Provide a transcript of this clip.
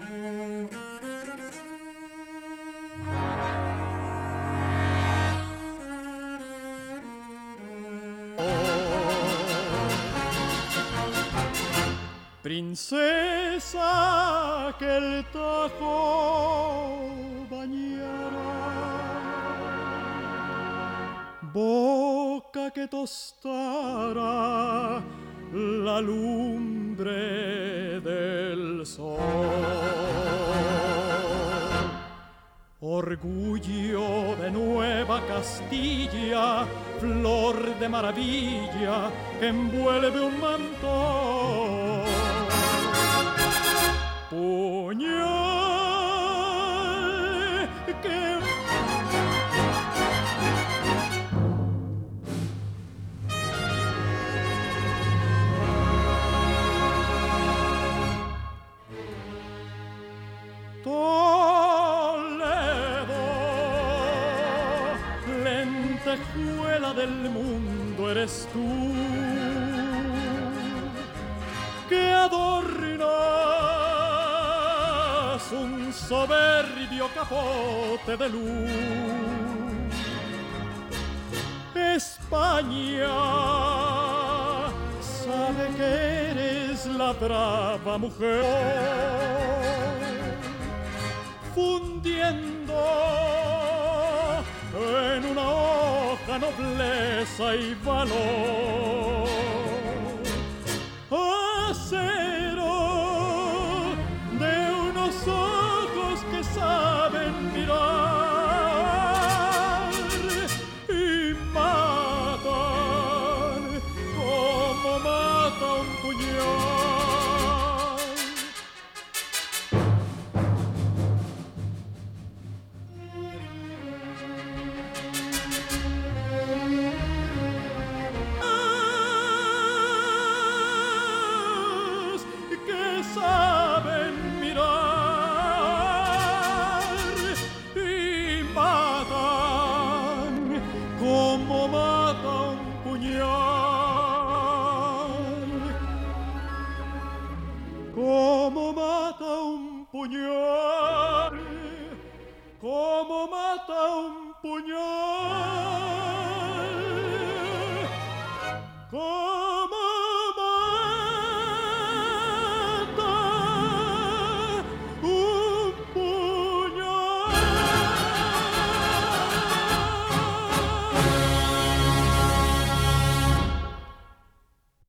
Princesa que el Tajo bañara, boca que tostara la lumbre del sol, orgullo de Nueva Castilla, flor de maravilla que envuelve un manto. Puñal que Toledo, lentejuela del mundo eres tú, que adornas un soberbio capote de luz. España sabe que eres la brava mujer, fundiendo en una hoja nobleza y valor. Acero de unos ojos que saben mirar y matan como mata un puñal. Saben mirar y matan como mata un puñal, como mata un puñal, como mata un puñal.